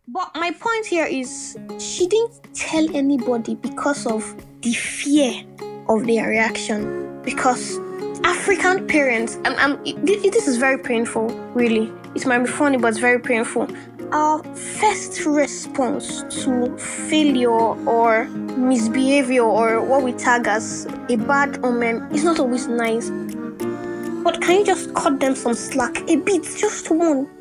But my point here is she didn't tell anybody because of the fear of their reaction. Because African parents, this is very painful, really. It might be funny, but it's very painful. Our first response to failure or misbehavior or what we tag as a bad omen is not always nice. But can you just cut them some slack? A bit, just one.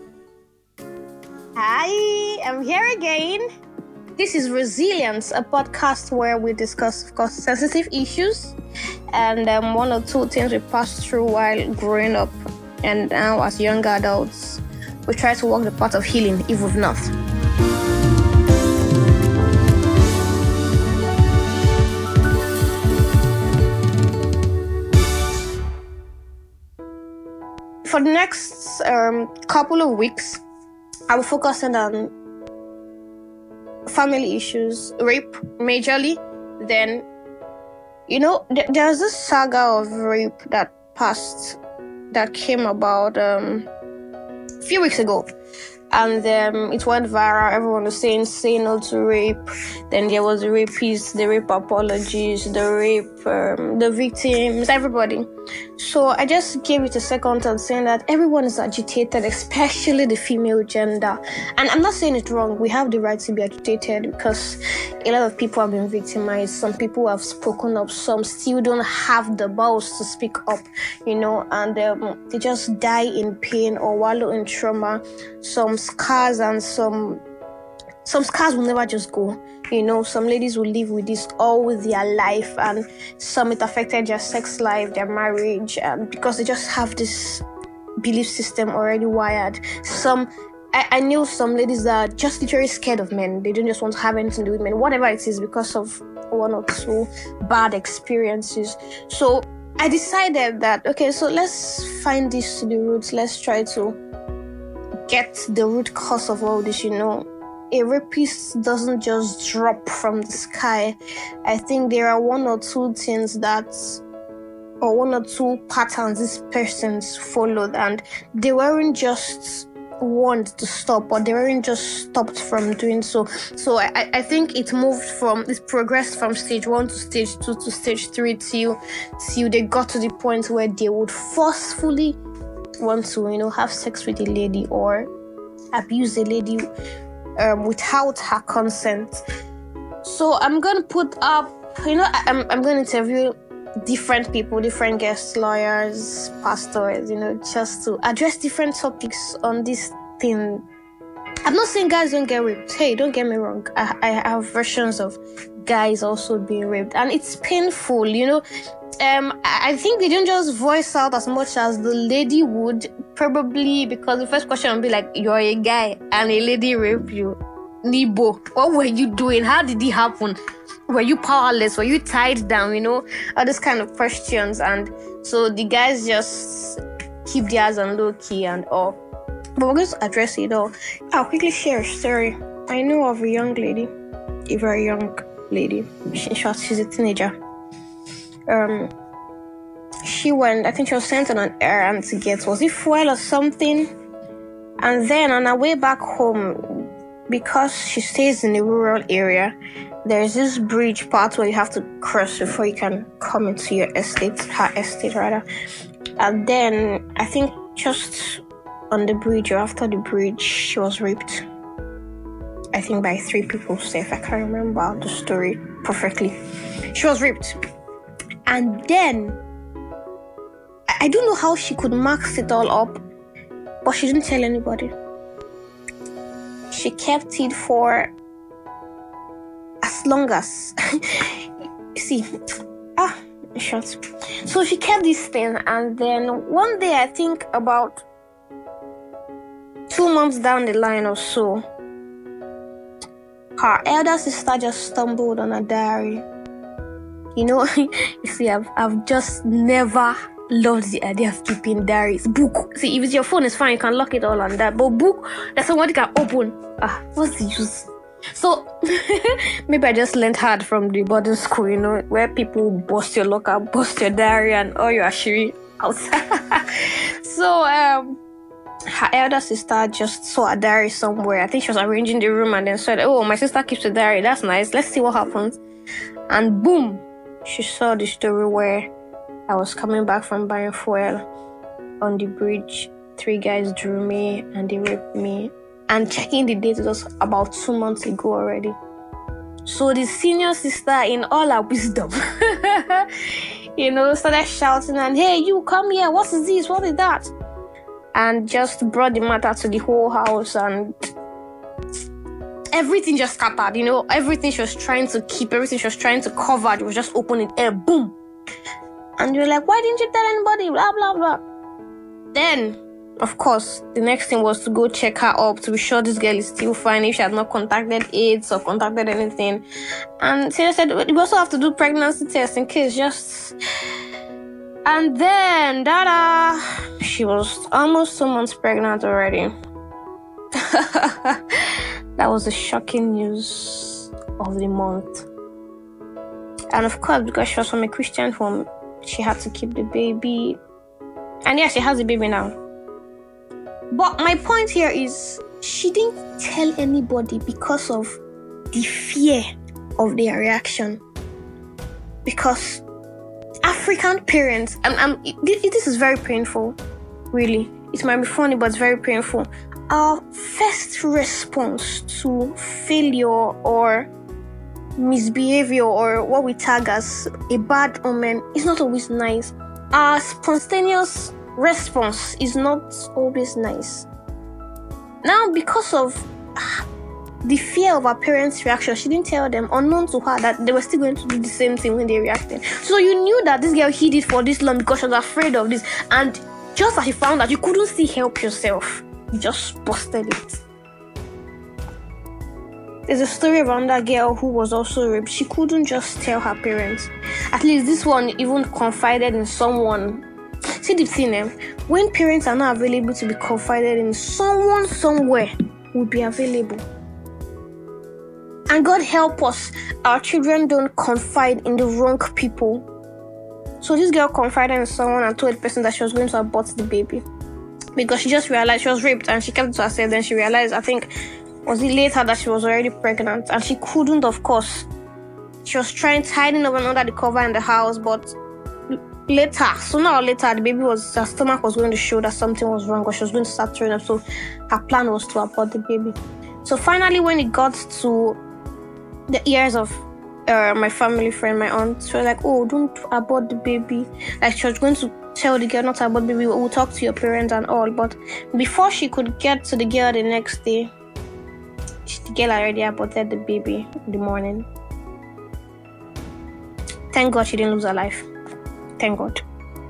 Hi, I'm here again. This is Resilience, a podcast where we discuss, of course, sensitive issues and one or two things we passed through while growing up. And now, as young adults, we try to walk the path of healing if we've not. For the next couple of weeks, I will focus on family issues, rape majorly. Then, there's this saga of rape that came about a few weeks ago. And it went viral. Everyone was saying, say no to rape. Then there was the rapists, the rape apologies, the rape, the victims, everybody. So I just gave it a second and saying that everyone is agitated, especially the female gender. And I'm not saying it wrong. We have the right to be agitated because a lot of people have been victimized. Some people have spoken up. Some still don't have the balls to speak up, and they just die in pain or wallow in trauma. Some scars and some scars will never just go. Some ladies will live with this all with their life, and some it affected their sex life, their marriage, and because they just have this belief system already wired. I knew some ladies that are just literally scared of men. They don't just want to have anything to do with men, whatever it is, because of one or two bad experiences. So I decided that, okay, so let's find this to the roots. Let's try to get the root cause of all this. A rapist doesn't just drop from the sky. I think there are one or two things or one or two patterns these persons followed, and they weren't just warned to stop, or they weren't just stopped from doing so. So I think it progressed from stage 1 to stage 2 to stage 3 till they got to the point where they would forcefully want to, have sex with a lady or abuse a lady without her consent. So I'm going to put up, I'm going to interview different people, different guests, lawyers, pastors, just to address different topics on this thing. I'm not saying guys don't get raped. Hey, don't get me wrong. I have versions of guys also being raped, and it's painful, I think they don't just voice out as much as the lady would, probably because the first question would be like, you're a guy and a lady raped you. Nibo, what were you doing? How did it happen? Were you powerless? Were you tied down? All those kind of questions. And so the guys just keep theirs on low key and all. But we're going to address it all. I'll quickly share a story. I know of a young lady, a very young lady. In short, she's a teenager. She was sent on an errand to get, was it fuel or something? And then on her way back home, because she stays in a rural area, there's this bridge part where you have to cross before you can come into her estate rather. And then I think just on the bridge or after the bridge, she was raped. I think by 3 people safe. I can't remember the story perfectly. She was raped. And then, I don't know how she could mask it all up, but she didn't tell anybody. She kept it for as long as, short. So she kept this thing, and then one day, I think about 2 months down the line or so, her elder sister just stumbled on a diary. You see, I've just never loved the idea of keeping diaries. Book. See, if it's your phone, it's fine. You can lock it all on that. But book, that's somebody can open. What's the use? So, maybe I just learned hard from the boarding school, where people bust your locker, bust your diary, and all your ashiri outside. So, her elder sister just saw a diary somewhere. I think she was arranging the room and then said, "Oh, my sister keeps a diary. That's nice. Let's see what happens." And boom, she saw the story where I was coming back from buying fuel on the bridge. 3 guys drew me and they raped me. And checking the date, it was about 2 months ago already. So the senior sister, in all her wisdom, started shouting and, "Hey, you come here. What is this? What is that?" And just brought the matter to the whole house, and everything just scattered. Everything she was trying to keep, everything she was trying to cover, it was just open in air. Boom. And you're like, "Why didn't you tell anybody?" Blah, blah, blah. Then, of course, the next thing was to go check her up to be sure this girl is still fine, if she had not contacted AIDS or contacted anything. And Sarah said, "We also have to do pregnancy tests in case just..." And then, she was almost 2 months pregnant already. That was the shocking news of the month. And of course, because she was from a Christian home, she had to keep the baby. And yeah, she has a baby now. But my point here is, she didn't tell anybody because of the fear of their reaction. Because African parents, this is very painful, really. It might be funny, but it's very painful. Our first response to failure or misbehavior, or what we tag as a bad omen, is not always nice. Our spontaneous response is not always nice. Now, because of the fear of her parents' reaction, she didn't tell them, unknown to her, that they were still going to do the same thing when they reacted. So you knew that this girl hid it for this long because she was afraid of this. And just as she found that you couldn't still help yourself, you just busted it. There's a story around that girl who was also raped. She couldn't just tell her parents. At least this one even confided in someone. See the thing, when parents are not available to be confided in, someone somewhere will be available. And God help us, our children don't confide in the wrong people. So this girl confided in someone and told the person that she was going to abort the baby, because she just realized she was raped, and she kept it to herself. Then she realized, I think, was it later, that she was already pregnant, and she couldn't, of course. She was trying to hide it under the cover in the house, but sooner or later, the baby her stomach was going to show that something was wrong, or she was going to start throwing up. So her plan was to abort the baby. So finally, when it got to the ears of my family friend, my aunt, she was like, "Oh, don't abort the baby." Like, she was going to tell the girl not to abort the baby. We'll talk to your parents and all. But before she could get to the girl the next day, the girl already aborted the baby in the morning. Thank God she didn't lose her life. Thank God.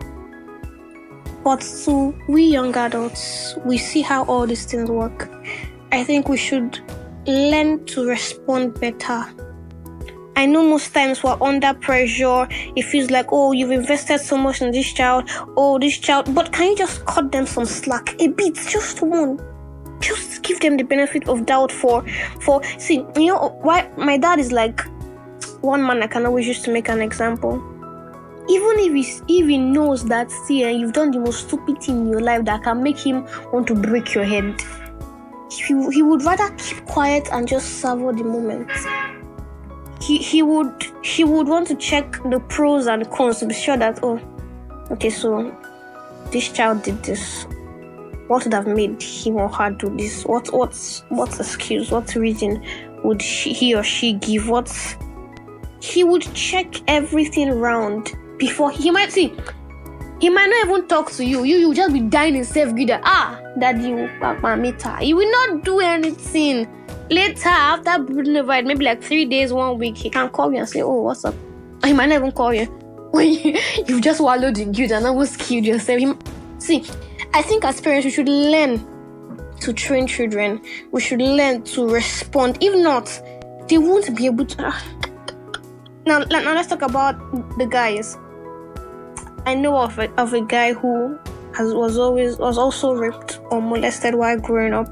But to we young adults, we see how all these things work. I think we should learn to respond better. I know most times we're under pressure. It feels like, oh, you've invested so much in this child. But can you just cut them some slack? A bit, just one. Just give them the benefit of doubt see, why my dad is like one man I can always use to make an example. Even if he knows that, you've done the most stupid thing in your life that can make him want to break your head, he would rather keep quiet and just savor the moment. He would want to check the pros and cons to be sure that, oh, okay, so this child did this. What would have made him or her do this? What excuse, what reason would he or she give? He would check everything around before he might not even talk to you. You will just be dying in self-greed. Daddy, Papa, Mita. He will not do anything. Later, after brooding over it, maybe like 3 days, 1 week, he can call you and say, "Oh, what's up?" He might not even call you when you've just wallowed in guilt and almost killed yourself. I think as parents, we should learn to train children. We should learn to respond. If not, they won't be able to. Now let's talk about the guys. I know of a guy who was also raped or molested while growing up.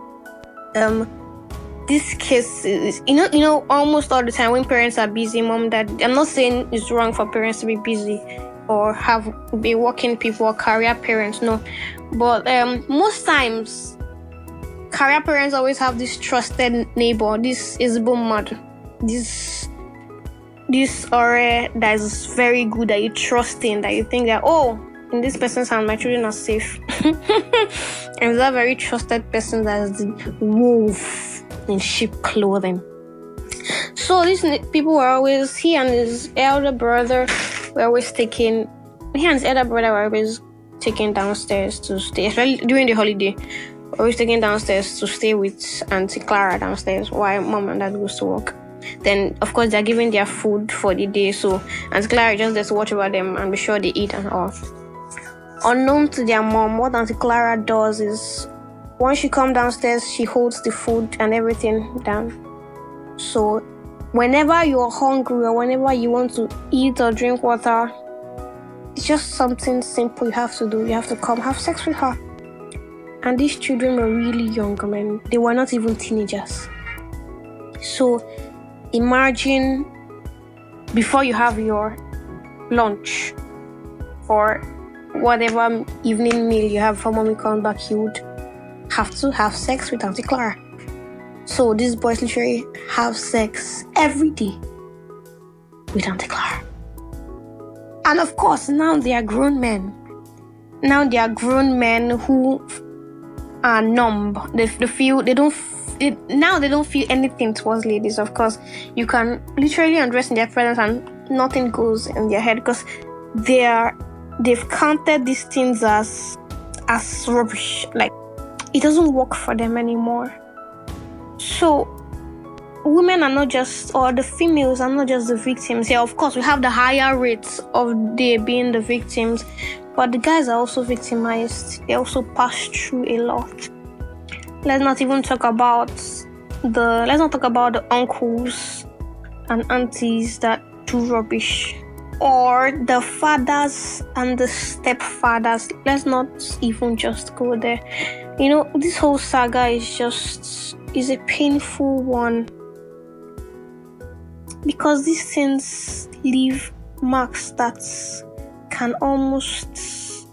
This case is, almost all the time when parents are busy, mom, dad. I'm not saying it's wrong for parents to be busy. or have be working people or career parents. No, but most times career parents always have this trusted neighbor, this Isbo mad, this or that is very good, that you trust in, that you think that, oh, in this person's hand my children are safe. And that very trusted person that is the wolf in sheep clothing. So these people were always, he and his elder brother were always taken downstairs to stay, especially during the holiday. Always taken downstairs to stay with Auntie Clara downstairs while mom and dad goes to work. Then, of course, they're giving their food for the day, so Auntie Clara just there to watch over them and be sure they eat and all. Unknown to their mom, what Auntie Clara does is, once she comes downstairs, she holds the food and everything down. So, whenever you're hungry or whenever you want to eat or drink water, it's just something simple you have to do. You have to come have sex with her. And these children were really young, man. They were not even teenagers. So, imagine before you have your lunch or whatever evening meal you have before mommy comes back, you would have to have sex with Auntie Clara. So these boys literally have sex every day with Auntie Clara. And of course, now they are grown men. Now they are grown men who are numb. They don't feel anything towards ladies. Of course, you can literally undress in their presence and nothing goes in their head because they've counted these things as rubbish. Like, it doesn't work for them anymore. So women are not just, or the females are not just the victims. Yeah, of course, we have the higher rates of they being the victims, but the guys are also victimized. They also pass through a lot. Let's not talk about the uncles and aunties that do rubbish, or the fathers and the stepfathers. Let's not even just go there. This whole saga is a painful one because these things leave marks that can almost,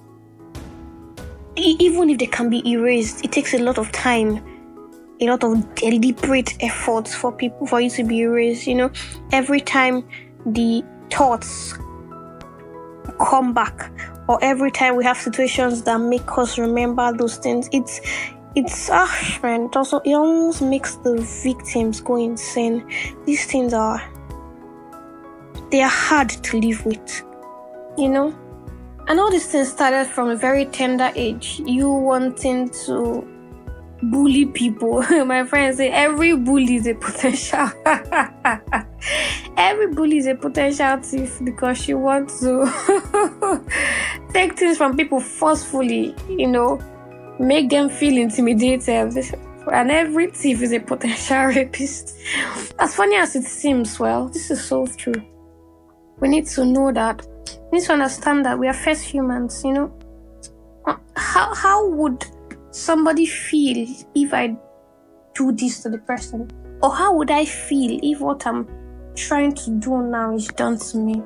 even if they can be erased, it takes a lot of time, a lot of deliberate efforts for you to be erased. Every time the thoughts come back, or every time we have situations that make us remember those things, it almost makes the victims go insane. These things they are hard to live with, And all these things started from a very tender age. You wanting to bully people. My friends say every bully is a potential. Every bully is a potential thief because she wants to take things from people forcefully, make them feel intimidated. And every thief is a potential rapist. As funny as it seems, well, this is so true. We need to know that. We need to understand that we are first humans, How would somebody feel if I do this to the person? Or how would I feel if what I'm trying to do now is done to me?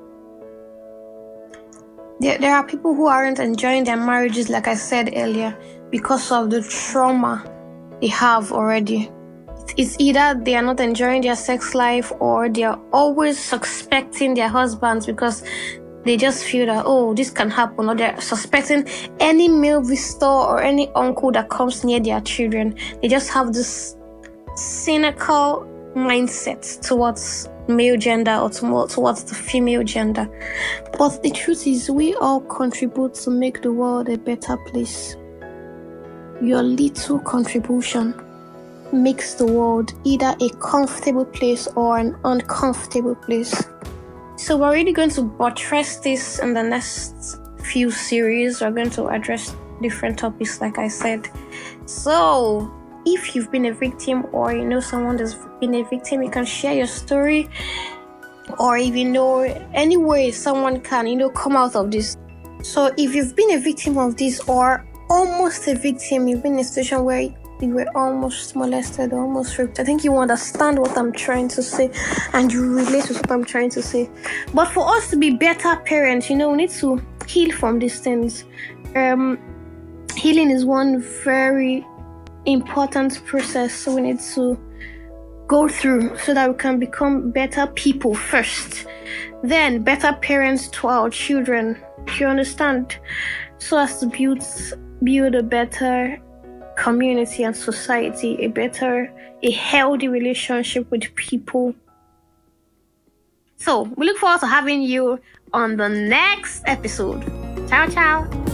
There are people who aren't enjoying their marriages, like I said earlier, because of the trauma they have already. It's either they are not enjoying their sex life, or they are always suspecting their husbands because they just feel that, oh, this can happen, or they're suspecting any male visitor or any uncle that comes near their children. They just have this cynical mindset towards male gender or towards the female gender. But the truth is, we all contribute to make the world a better place. Your little contribution makes the world either a comfortable place or an uncomfortable place. So we're really going to buttress this in the next few series. We're going to address different topics, like I said. So if you've been a victim, or you know someone that's been a victim, you can share your story. Or if you know any way someone can, come out of this. So if you've been a victim of this, or almost a victim, you've been in a situation where they were almost molested, almost raped. I think you understand what I'm trying to say and you relate with what I'm trying to say. But for us to be better parents, we need to heal from these things. Healing is one very important process we need to go through so that we can become better people first, then better parents to our children, you understand, so as to build a better community and society, a healthy relationship with people. So we look forward to having you on the next episode. Ciao, ciao.